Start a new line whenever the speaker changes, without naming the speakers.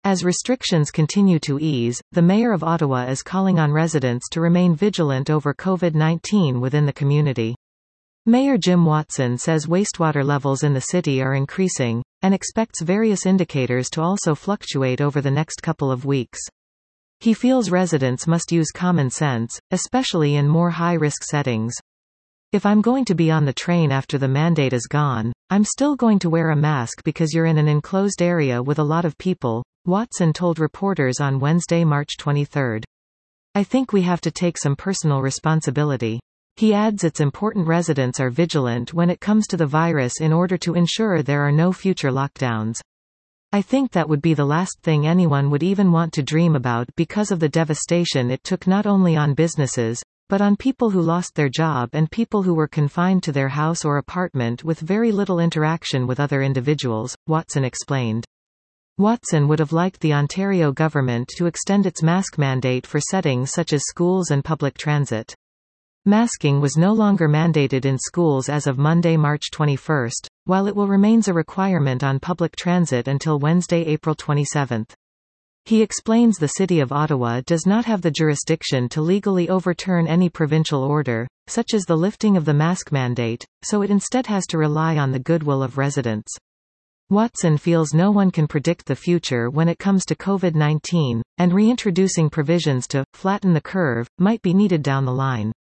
As restrictions continue to ease, the mayor of Ottawa is calling on residents to remain vigilant over COVID-19 within the community. Mayor Jim Watson says wastewater levels in the city are increasing, and expects various indicators to also fluctuate over the next couple of weeks. He feels residents must use common sense, especially in more high-risk settings. If I'm going to be on the train after the mandate is gone, I'm still going to wear a mask because you're in an enclosed area with a lot of people, Watson told reporters on Wednesday, March 23. I think we have to take some personal responsibility. He adds it's important residents are vigilant when it comes to the virus in order to ensure there are no future lockdowns. I think that would be the last thing anyone would even want to dream about because of the devastation it took not only on businesses, but on people who lost their job and people who were confined to their house or apartment with very little interaction with other individuals, Watson explained. Watson would have liked the Ontario government to extend its mask mandate for settings such as schools and public transit. Masking was no longer mandated in schools as of Monday, March 21, while it will remain a requirement on public transit until Wednesday, April 27. He explains the City of Ottawa does not have the jurisdiction to legally overturn any provincial order, such as the lifting of the mask mandate, so it instead has to rely on the goodwill of residents. Watson feels no one can predict the future when it comes to COVID-19, and reintroducing provisions to flatten the curve might be needed down the line.